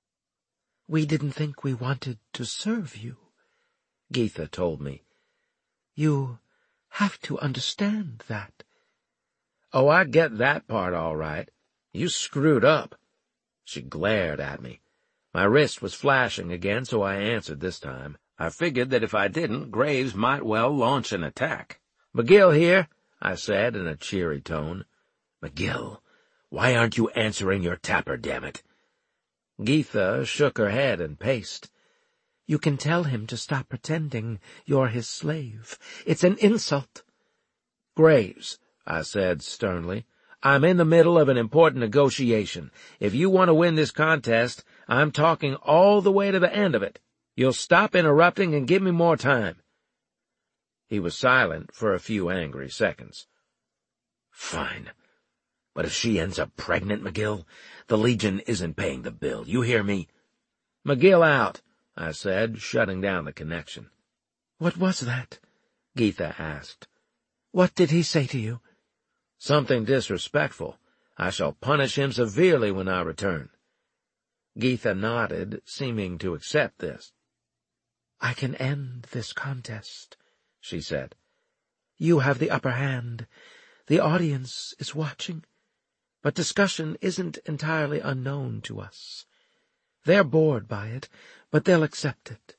We didn't think we wanted to serve you, Geetha told me. You have to understand that. Oh, I get that part all right. You screwed up. She glared at me. My wrist was flashing again, so I answered this time. I figured that if I didn't, Graves might well launch an attack. McGill here, I said in a cheery tone. McGill, why aren't you answering your tapper, damn it? Geetha shook her head and paced. You can tell him to stop pretending you're his slave. It's an insult. Graves, I said sternly, I'm in the middle of an important negotiation. If you want to win this contest, I'm talking all the way to the end of it. You'll stop interrupting and give me more time. He was silent for a few angry seconds. Fine. But if she ends up pregnant, McGill, the Legion isn't paying the bill. You hear me? McGill out, I said, shutting down the connection. What was that? Geetha asked. What did he say to you? Something disrespectful. I shall punish him severely when I return. Geetha nodded, seeming to accept this. I can end this contest, she said. You have the upper hand. The audience is watching. But discussion isn't entirely unknown to us. They're bored by it, but they'll accept it.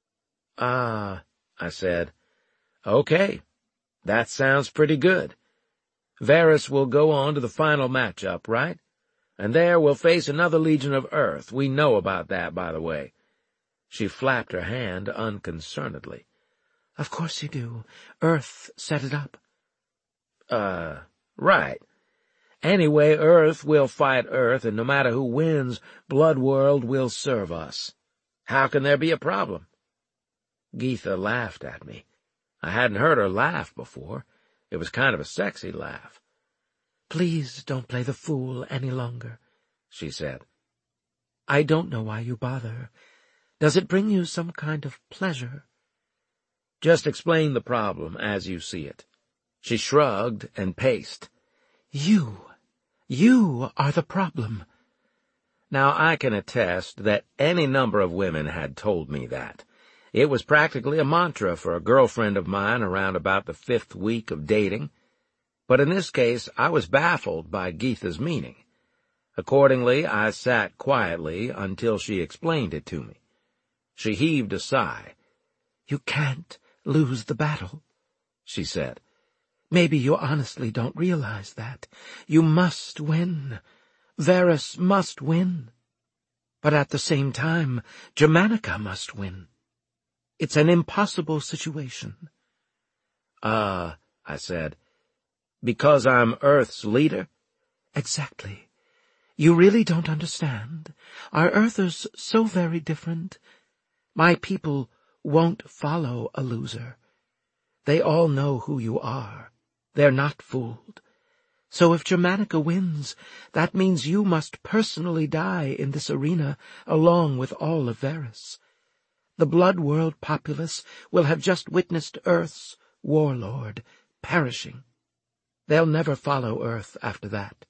Ah, I said. Okay, that sounds pretty good. Varys will go on to the final matchup, right? And there we'll face another Legion of Earth. We know about that, by the way. She flapped her hand unconcernedly. Of course you do. Earth set it up. Uh, right. Anyway, Earth will fight Earth, and no matter who wins, Bloodworld will serve us. How can there be a problem? Geetha laughed at me. I hadn't heard her laugh before. It was kind of a sexy laugh. Please don't play the fool any longer, she said. I don't know why you bother. Does it bring you some kind of pleasure? Just explain the problem as you see it. She shrugged and paced. You, you are the problem. Now I can attest that any number of women had told me that. It was practically a mantra for a girlfriend of mine around about the fifth week of dating. But in this case, I was baffled by Geetha's meaning. Accordingly, I sat quietly until she explained it to me. She heaved a sigh. You can't lose the battle, she said. Maybe you honestly don't realize that. You must win. Varys must win. But at the same time, Germanica must win. It's an impossible situation. Ah, uh, I said, because I'm Earth's leader? Exactly. You really don't understand. Our Earthers so very different. My people won't follow a loser. They all know who you are. They're not fooled. So if Germanica wins, that means you must personally die in this arena along with all of Varys. The Blood World populace will have just witnessed Earth's warlord perishing. They'll never follow Earth after that.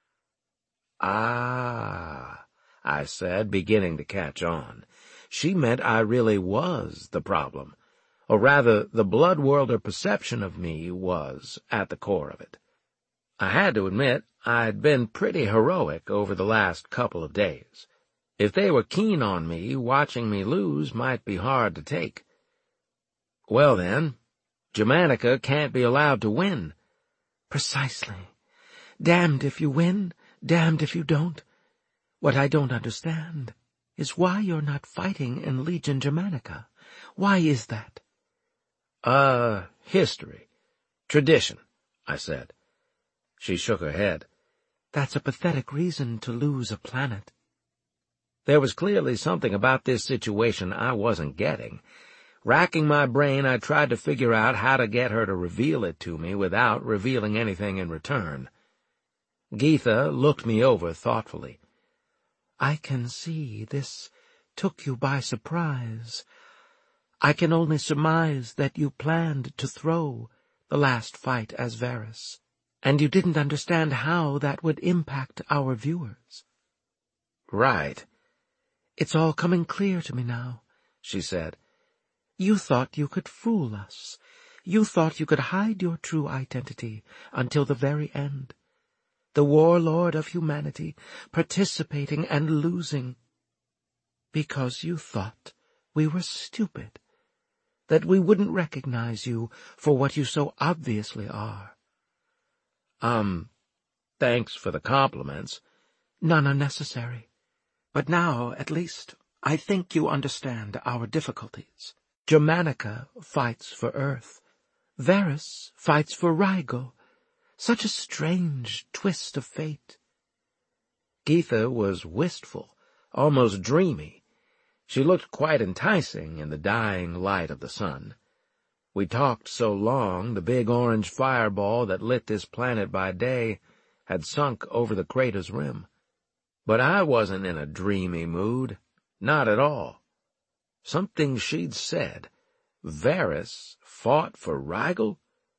Ah, I said, beginning to catch on. She meant I really was the problem, or rather the Blood Worlder perception of me was at the core of it. I had to admit I'd been pretty heroic over the last couple of days. If they were keen on me, watching me lose might be hard to take. Well then, Germanica can't be allowed to win. Precisely. Damned if you win, damned if you don't. What I don't understand is why you're not fighting in Legion Germanica. Why is that? Uh, history. Tradition, I said. She shook her head. That's a pathetic reason to lose a planet. There was clearly something about this situation I wasn't getting. Racking my brain, I tried to figure out how to get her to reveal it to me without revealing anything in return. Geetha looked me over thoughtfully. I can see this took you by surprise. I can only surmise that you planned to throw the last fight as Varys, and you didn't understand how that would impact our viewers. Right. It's all coming clear to me now, she said. You thought you could fool us. You thought you could hide your true identity until the very end. The warlord of humanity, participating and losing. Because you thought we were stupid, that we wouldn't recognize you for what you so obviously are. Um, thanks for the compliments. None are necessary. But now, at least, I think you understand our difficulties. Germanica fights for Earth. Varys fights for Rygel. Such a strange twist of fate. Geetha was wistful, almost dreamy. She looked quite enticing in the dying light of the sun. We talked so long, the big orange fireball that lit this planet by day had sunk over the crater's rim. But I wasn't in a dreamy mood, not at all. Something she'd said. Varys fought for Rygel?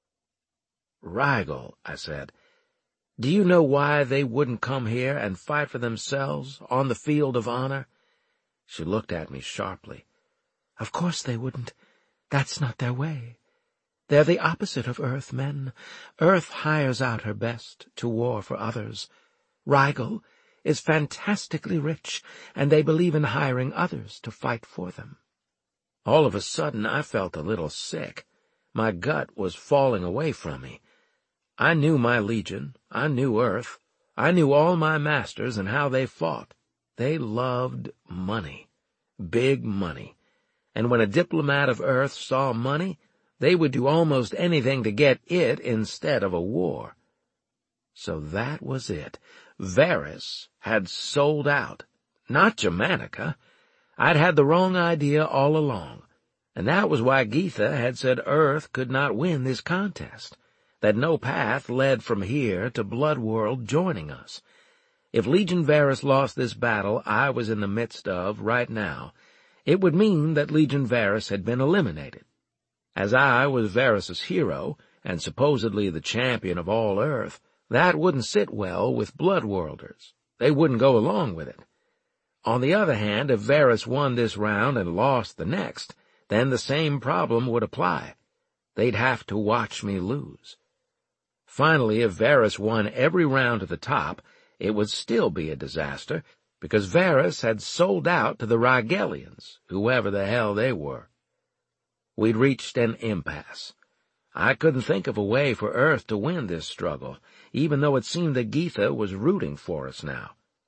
Rygel, I said. Do you know why they wouldn't come here and fight for themselves on the field of honor? She looked at me sharply. Of course they wouldn't. That's not their way. They're the opposite of Earth men. Earth hires out her best to war for others. Rygel is fantastically rich, and they believe in hiring others to fight for them. All of a sudden I felt a little sick. My gut was falling away from me. I knew my legion, I knew Earth, I knew all my masters and how they fought. They loved money, big money, and when a diplomat of Earth saw money, they would do almost anything to get it instead of a war. So that was it. Varys had sold out. Not Germanica. I'd had the wrong idea all along, and that was why Geetha had said Earth could not win this contest, that no path led from here to Blood World joining us. If Legion Varys lost this battle I was in the midst of right now, it would mean that Legion Varys had been eliminated. As I was Varys's hero, and supposedly the champion of all Earth, that wouldn't sit well with Blood Worlders. They wouldn't go along with it. On the other hand, if Varys won this round and lost the next, then the same problem would apply. They'd have to watch me lose. Finally, if Varys won every round to the top, it would still be a disaster, because Varys had sold out to the Rygelians, whoever the hell they were. We'd reached an impasse. I couldn't think of a way for Earth to win this struggle, even though it seemed that Geetha was rooting for us now.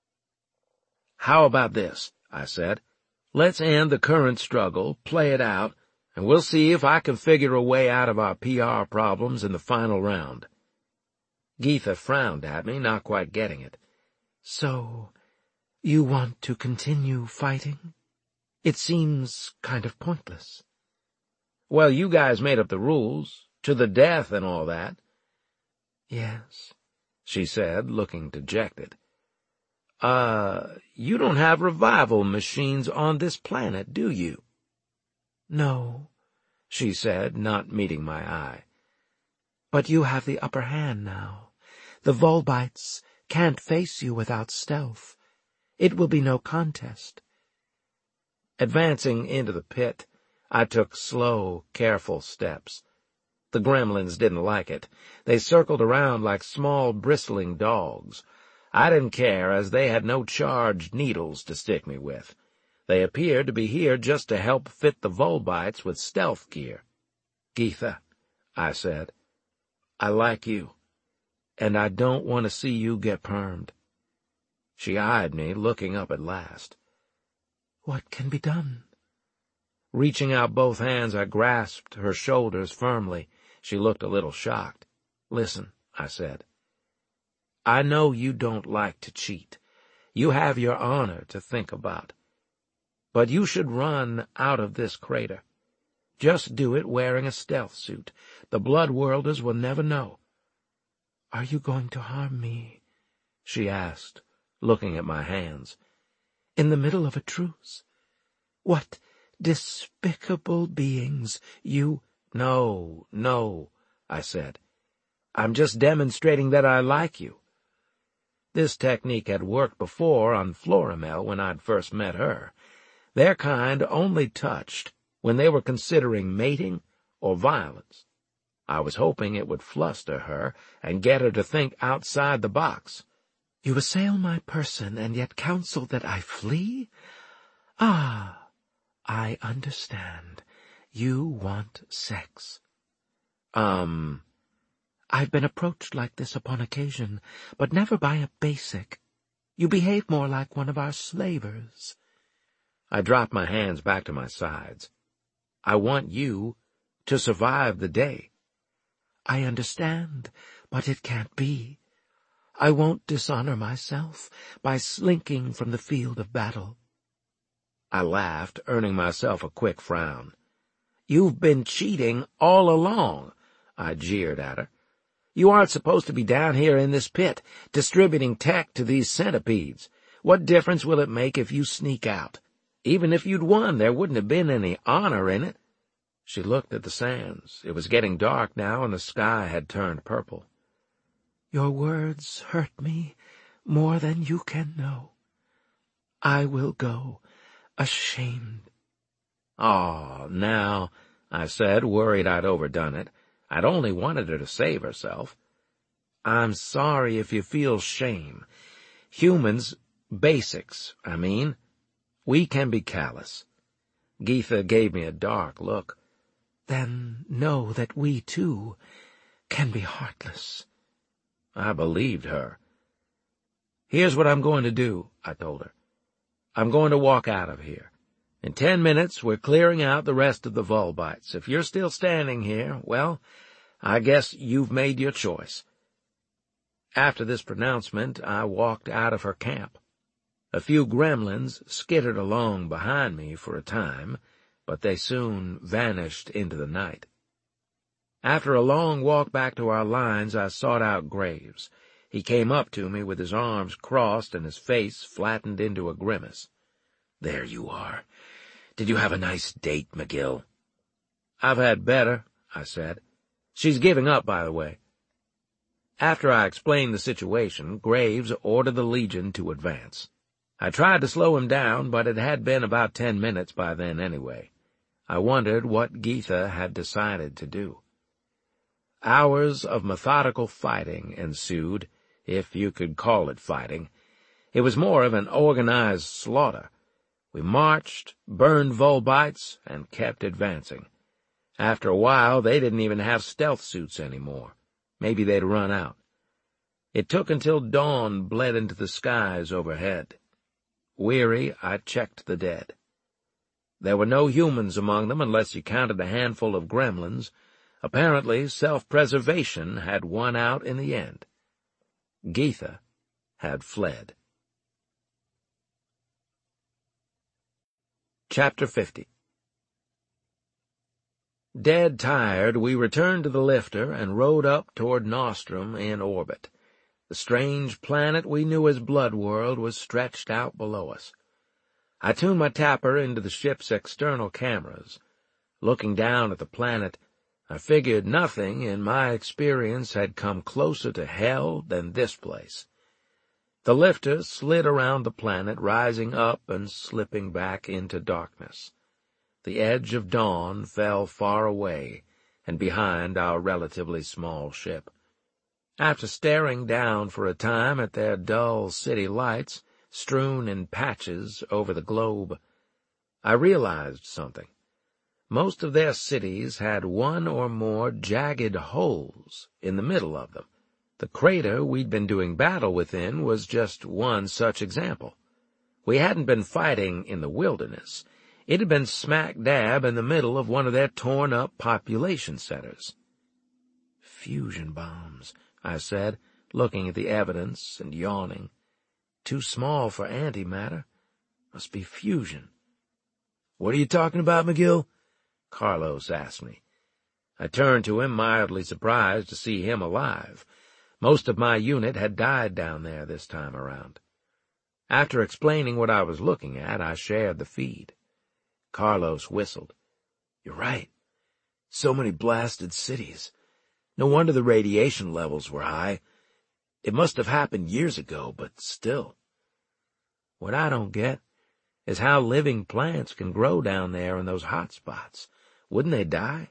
How about this? I said. Let's end the current struggle, play it out, and we'll see if I can figure a way out of our P R problems in the final round. Geetha frowned at me, not quite getting it. So, you want to continue fighting? It seems kind of pointless. Well, you guys made up the rules, to the death and all that. Yes, she said, looking dejected. Uh, you don't have revival machines on this planet, do you? No, she said, not meeting my eye. But you have the upper hand now. The Volbites can't face you without stealth. It will be no contest. Advancing into the pit, I took slow, careful steps. The gremlins didn't like it. They circled around like small, bristling dogs. I didn't care, as they had no charged needles to stick me with. They appeared to be here just to help fit the Volbites with stealth gear. "Geetha," I said, "I like you, and I don't want to see you get permed." She eyed me, looking up at last. "What can be done?" Reaching out both hands, I grasped her shoulders firmly. She looked a little shocked. "Listen," I said. "I know you don't like to cheat. You have your honor to think about. But you should run out of this crater. Just do it wearing a stealth suit. The Blood Worlders will never know." "Are you going to harm me?" she asked, looking at my hands. "In the middle of a truce? What despicable beings you—" "No, no," I said. "I'm just demonstrating that I like you." This technique had worked before on Florimel when I'd first met her. Their kind only touched when they were considering mating or violence. I was hoping it would fluster her and get her to think outside the box. "You assail my person and yet counsel that I flee? Ah, I understand. You want sex." Um... "I've been approached like this upon occasion, but never by a basic. You behave more like one of our slavers." I dropped my hands back to my sides. "I want you to survive the day." "I understand, but it can't be. I won't dishonor myself by slinking from the field of battle." I laughed, earning myself a quick frown. "You've been cheating all along," I jeered at her. "You aren't supposed to be down here in this pit, distributing tech to these centipedes. What difference will it make if you sneak out? Even if you'd won, there wouldn't have been any honor in it." She looked at the sands. It was getting dark now, and the sky had turned purple. "Your words hurt me more than you can know. I will go, ashamed." "Oh, now," I said, worried I'd overdone it. I'd only wanted her to save herself. "I'm sorry if you feel shame. Humans, basics, I mean, we can be callous." Geetha gave me a dark look. "Then know that we, too, can be heartless." I believed her. "Here's what I'm going to do," I told her. "I'm going to walk out of here. In ten minutes, we're clearing out the rest of the Volbites. If you're still standing here, well, I guess you've made your choice." After this pronouncement, I walked out of her camp. A few gremlins skittered along behind me for a time, but they soon vanished into the night. After a long walk back to our lines, I sought out Graves. He came up to me with his arms crossed and his face flattened into a grimace. "There you are. Did you have a nice date, McGill?" "I've had better," I said. "She's giving up, by the way." After I explained the situation, Graves ordered the Legion to advance. I tried to slow him down, but it had been about ten minutes by then anyway. I wondered what Geetha had decided to do. Hours of methodical fighting ensued, if you could call it fighting. It was more of an organized slaughter. We marched, burned Volbites, and kept advancing. After a while, they didn't even have stealth suits anymore. Maybe they'd run out. It took until dawn bled into the skies overhead. Weary, I checked the dead. There were no humans among them unless you counted a handful of gremlins. Apparently, self-preservation had won out in the end. Geetha had fled. Chapter fifty. Dead tired, we returned to the lifter and rode up toward Nostrum in orbit. The strange planet we knew as Bloodworld was stretched out below us. I tuned my tapper into the ship's external cameras. Looking down at the planet, I figured nothing in my experience had come closer to hell than this place. The lifter slid around the planet, rising up and slipping back into darkness. The edge of dawn fell far away and behind our relatively small ship. After staring down for a time at their dull city lights, strewn in patches over the globe, I realized something. Most of their cities had one or more jagged holes in the middle of them. The crater we'd been doing battle within was just one such example. We hadn't been fighting in the wilderness. It had been smack dab in the middle of one of their torn-up population centers. Fusion bombs, I said, looking at the evidence and yawning. Too small for antimatter. Must be fusion. What are you talking about, McGill? Carlos asked me. I turned to him, mildly surprised to see him alive. Most of my unit had died down there this time around. After explaining what I was looking at, I shared the feed. Carlos whistled. You're right. So many blasted cities. No wonder the radiation levels were high. It must have happened years ago, but still. What I don't get is how living plants can grow down there in those hot spots. Wouldn't they die?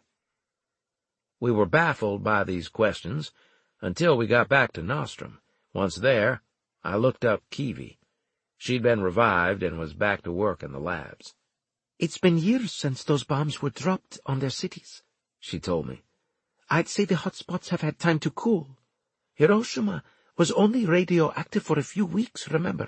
We were baffled by these questions until we got back to Nostrum. Once there, I looked up Kiwi. She'd been revived and was back to work in the labs. It's been years since those bombs were dropped on their cities, she told me. I'd say the hotspots have had time to cool. Hiroshima was only radioactive for a few weeks, remember?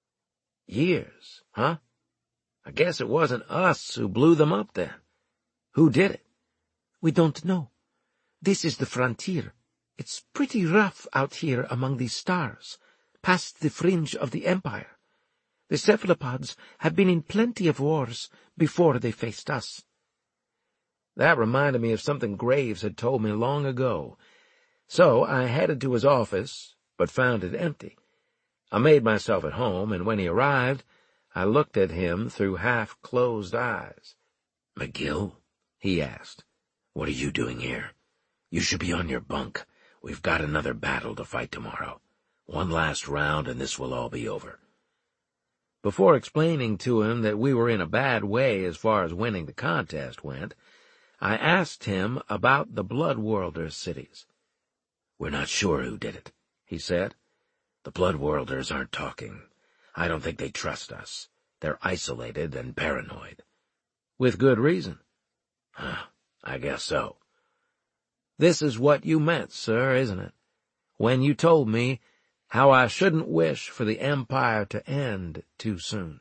Years, huh? I guess it wasn't us who blew them up then. Who did it? We don't know. This is the frontier. It's pretty rough out here among these stars, past the fringe of the Empire. The cephalopods have been in plenty of wars before they faced us. That reminded me of something Graves had told me long ago. So I headed to his office, but found it empty. I made myself at home, and when he arrived, I looked at him through half-closed eyes. McGill, he asked, what are you doing here? You should be on your bunk. We've got another battle to fight tomorrow. One last round, and this will all be over. Before explaining to him that we were in a bad way as far as winning the contest went, I asked him about the Bloodworlder cities. We're not sure who did it, he said. The Bloodworlders aren't talking. I don't think they trust us. They're isolated and paranoid. With good reason. Huh, I guess so. This is what you meant, sir, isn't it? When you told me how I shouldn't wish for the Empire to end too soon.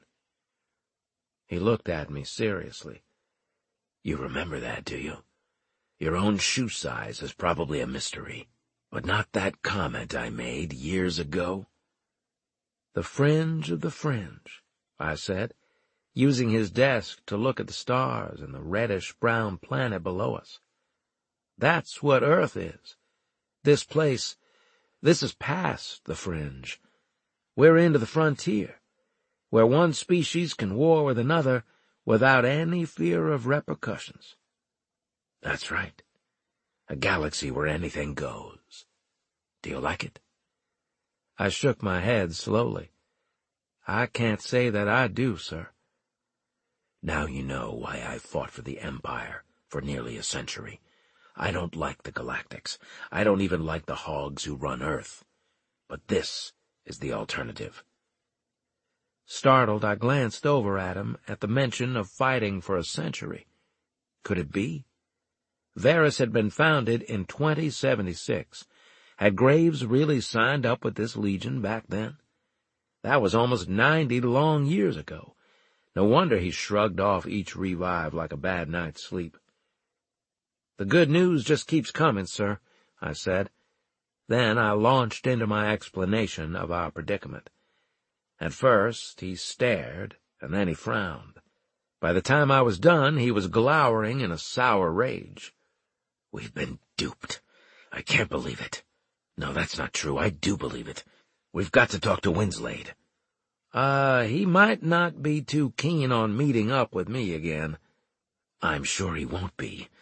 He looked at me seriously. You remember that, do you? Your own shoe size is probably a mystery, but not that comment I made years ago. The fringe of the fringe, I said, using his desk to look at the stars and the reddish-brown planet below us. That's what Earth is. This place, this is past the fringe. We're into the frontier, where one species can war with another without any fear of repercussions. That's right. A galaxy where anything goes. Do you like it? I shook my head slowly. I can't say that I do, sir. Now you know why I fought for the Empire for nearly a century. I don't like the Galactics. I don't even like the hogs who run Earth. But this is the alternative. Startled, I glanced over at him at the mention of fighting for a century. Could it be? Varus had been founded in twenty seventy-six. Had Graves really signed up with this legion back then? That was almost ninety long years ago. No wonder he shrugged off each revive like a bad night's sleep. The good news just keeps coming, sir, I said. Then I launched into my explanation of our predicament. At first he stared, and then he frowned. By the time I was done, he was glowering in a sour rage. We've been duped. I can't believe it. No, that's not true. I do believe it. We've got to talk to Winslade. Uh, he might not be too keen on meeting up with me again. I'm sure he won't be.